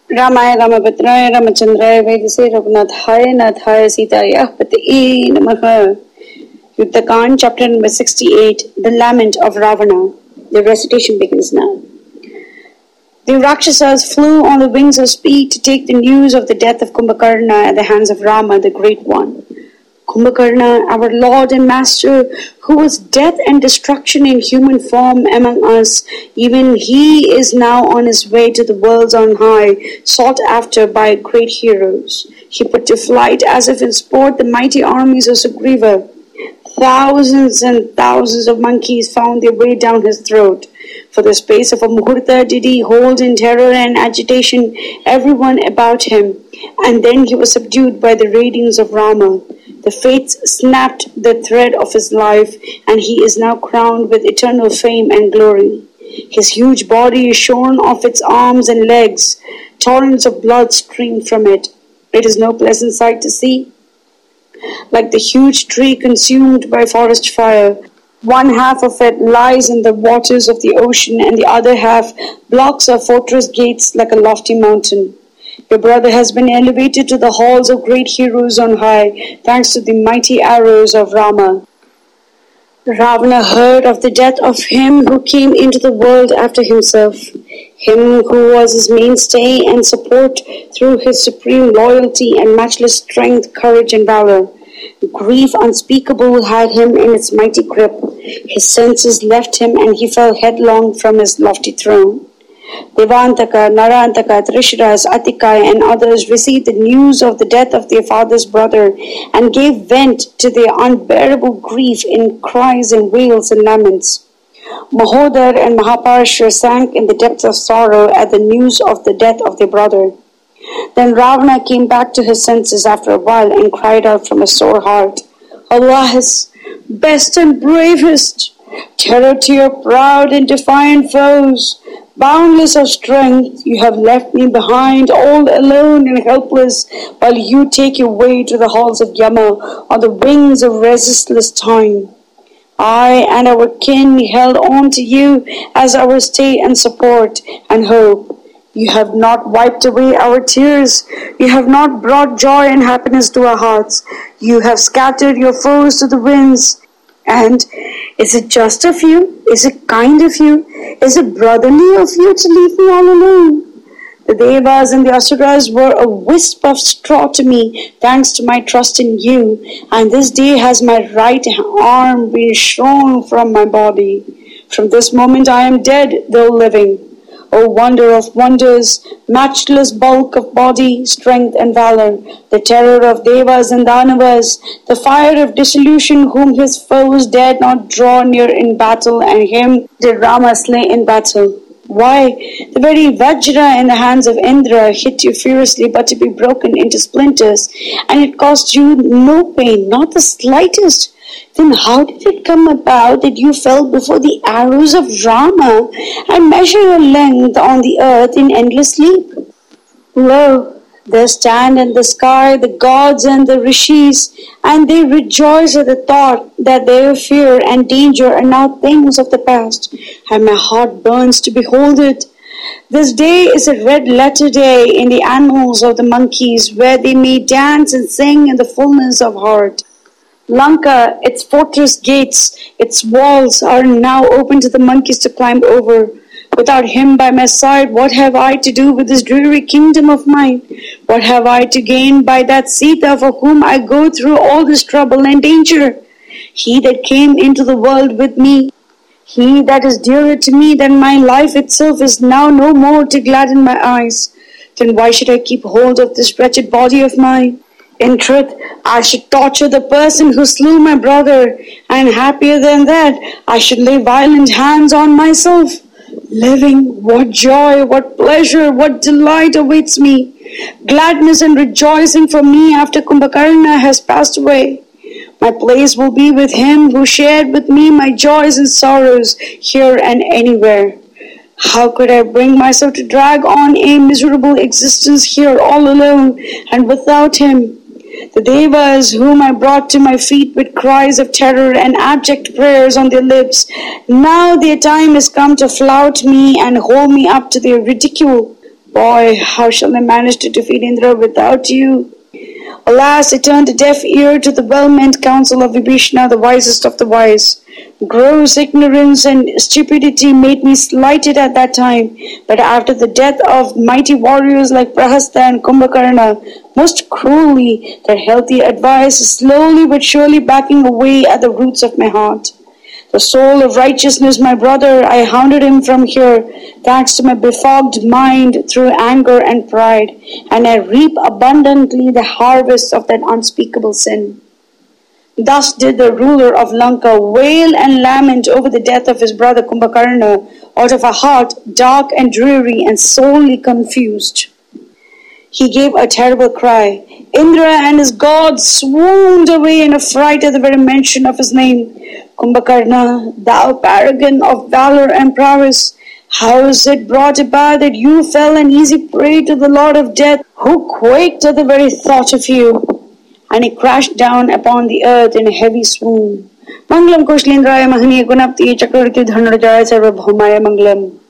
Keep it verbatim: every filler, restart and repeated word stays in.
रामाय रामभद्राय रामचंद्राय वेदसे रघुनाथाय नाथाय सीताय पतये नमः. Yuddhakan, chapter number sixty-eight, The Lament of Ravana. The recitation begins now. The Rakshasas flew on the wings of speed to take the news of the death of Kumbhakarna at the hands of Rama, the Great One. Kumbhakarna, our Lord and Master, who was death and destruction in human form among us, even he is now on his way to the worlds on high, sought after by great heroes. He put to flight as if in sport the mighty armies of Sugriva. Thousands and thousands of monkeys found their way down his throat. For the space of a muhurta did he hold in terror and agitation everyone about him, and then he was subdued by the radiance of Rama. The fates snapped the thread of his life, and he is now crowned with eternal fame and glory. His huge body is shorn of its arms and legs. Torrents of blood stream from it. It is no pleasant sight to see. Like the huge tree consumed by forest fire, one half of it lies in the waters of the ocean, and the other half blocks our fortress gates like a lofty mountain. Your brother has been elevated to the halls of great heroes on high, thanks to the mighty arrows of Rama. Ravana heard of the death of him who came into the world after himself, him who was his mainstay and support through his supreme loyalty and matchless strength, courage, and valor. Grief unspeakable had him in its mighty grip. His senses left him, and he fell headlong from his lofty throne. Devantaka, Narantaka, Trishras, Atikai, and others received the news of the death of their father's brother and gave vent to their unbearable grief in cries and wails and laments. Mahodar and Mahaparshva sank in the depths of sorrow at the news of the death of their brother. Then Ravana came back to his senses after a while and cried out from a sore heart, Alas, best and bravest, terror to your proud and defiant foes, boundless of strength, you have left me behind, all alone and helpless, while you take your way to the halls of Yama on the wings of resistless time. I and our kin held on to you as our stay and support and hope. You have not wiped away our tears. You have not brought joy and happiness to our hearts. You have scattered your foes to the winds. And is it just of you? Is it kind of you? Is it brotherly of you to leave me all alone? The Devas and the Asuras were a wisp of straw to me, thanks to my trust in you, and this day has my right arm been shorn from my body. From this moment I am dead, though living. O wonder of wonders, matchless bulk of body, strength and valor, the terror of Devas and Danavas, the fire of dissolution whom his foes dared not draw near in battle, and him did Rama slay in battle. Why, the very Vajra in the hands of Indra hit you furiously but to be broken into splinters, and it caused you no pain, not the slightest. Then how did it come about that you fell before the arrows of Rama and measure your length on the earth in endless sleep? Lo, there stand in the sky the gods and the rishis, and they rejoice at the thought that their fear and danger are now things of the past, and my heart burns to behold it. This day is a red letter day in the annals of the monkeys, where they may dance and sing in the fullness of heart. Lanka, its fortress gates, its walls are now open to the monkeys to climb over. Without him by my side, what have I to do with this dreary kingdom of mine? What have I to gain by that Sita for whom I go through all this trouble and danger? He that came into the world with me, he that is dearer to me than my life itself, is now no more to gladden my eyes. Then why should I keep hold of this wretched body of mine? In truth, I should torture the person who slew my brother, and happier than that, I should lay violent hands on myself. Living, what joy, what pleasure, what delight awaits me. Gladness and rejoicing for me after Kumbhakarna has passed away. My place will be with him who shared with me my joys and sorrows, here and anywhere. How could I bring myself to drag on a miserable existence here all alone and without him? The Devas, whom I brought to my feet with cries of terror and abject prayers on their lips, now their time has come to flout me and hold me up to their ridicule. Boy, how shall I manage to defeat Indra without you? Alas, I turned a deaf ear to the well-meant counsel of Vibhishana, the wisest of the wise. Gross ignorance and stupidity made me slighted at that time, but after the death of mighty warriors like Prahasta and Kumbhakarna, most cruelly, their healthy advice is slowly but surely backing away at the roots of my heart. The soul of righteousness, my brother, I hounded him from here, thanks to my befogged mind through anger and pride, and I reap abundantly the harvest of that unspeakable sin. Thus did the ruler of Lanka wail and lament over the death of his brother Kumbhakarna out of a heart dark and dreary and sorely confused. He gave a terrible cry. Indra and his gods swooned away in a fright at the very mention of his name. Kumbhakarna, thou paragon of valor and prowess, how is it brought about that you fell an easy prey to the Lord of Death, who quaked at the very thought of you? And he crashed down upon the earth in a heavy swoon. Manglam Kushlendraya Mahaniya Gunapti Chakravarti Dhanrajaya Sarvabhaumaya Manglam.